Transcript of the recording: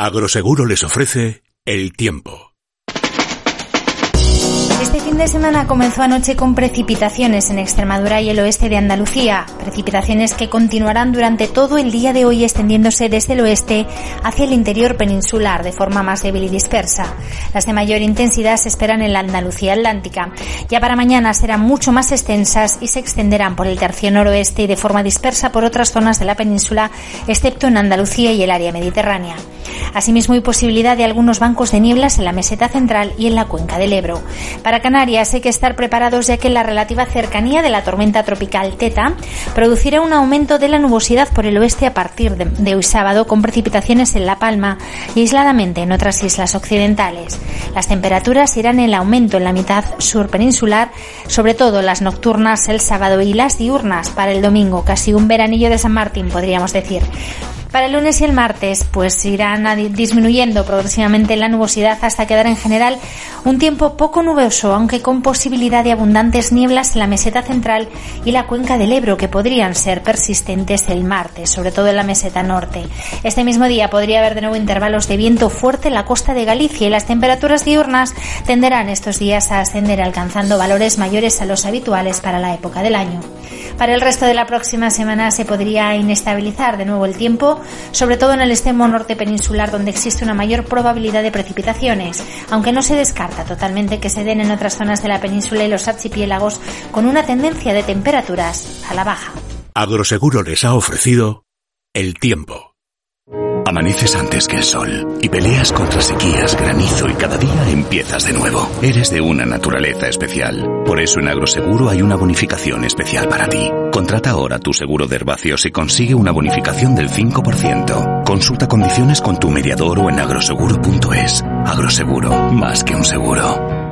Agroseguro les ofrece el tiempo. Este fin de semana comenzó anoche con precipitaciones en Extremadura y el oeste de Andalucía, precipitaciones que continuarán durante todo el día de hoy extendiéndose desde el oeste hacia el interior peninsular de forma más débil y dispersa. Las de mayor intensidad se esperan en la Andalucía atlántica. Ya para mañana serán mucho más extensas y se extenderán por el tercio noroeste y de forma dispersa por otras zonas de la península, excepto en Andalucía y el área mediterránea. Asimismo, hay posibilidad de algunos bancos de nieblas en la meseta central y en la cuenca del Ebro. Para Canarias hay que estar preparados, ya que la relativa cercanía de la tormenta tropical Teta producirá un aumento de la nubosidad por el oeste a partir de hoy sábado, con precipitaciones en La Palma y aisladamente en otras islas occidentales. Las temperaturas irán en aumento en la mitad sur peninsular, sobre todo las nocturnas el sábado y las diurnas para el domingo, casi un veranillo de San Martín, podríamos decir. Para el lunes y el martes, pues irán disminuyendo progresivamente la nubosidad hasta quedar en general un tiempo poco nuboso, aunque con posibilidad de abundantes nieblas en la meseta central y la cuenca del Ebro, que podrían ser persistentes el martes, sobre todo en la meseta norte. Este mismo día podría haber de nuevo intervalos de viento fuerte en la costa de Galicia y las temperaturas diurnas tenderán estos días a ascender, alcanzando valores mayores a los habituales para la época del año. Para el resto de la próxima semana se podría inestabilizar de nuevo el tiempo, sobre todo en el extremo norte peninsular, donde existe una mayor probabilidad de precipitaciones, aunque no se descarta totalmente que se den en otras zonas de la península y los archipiélagos, con una tendencia de temperaturas a la baja. Agroseguro les ha ofrecido el tiempo. Amaneces antes que el sol y peleas contra sequías, granizo y cada día empiezas de nuevo. Eres de una naturaleza especial. Por eso en Agroseguro hay una bonificación especial para ti. Contrata ahora tu seguro de herbáceos y consigue una bonificación del 5%. Consulta condiciones con tu mediador o en agroseguro.es. Agroseguro, más que un seguro.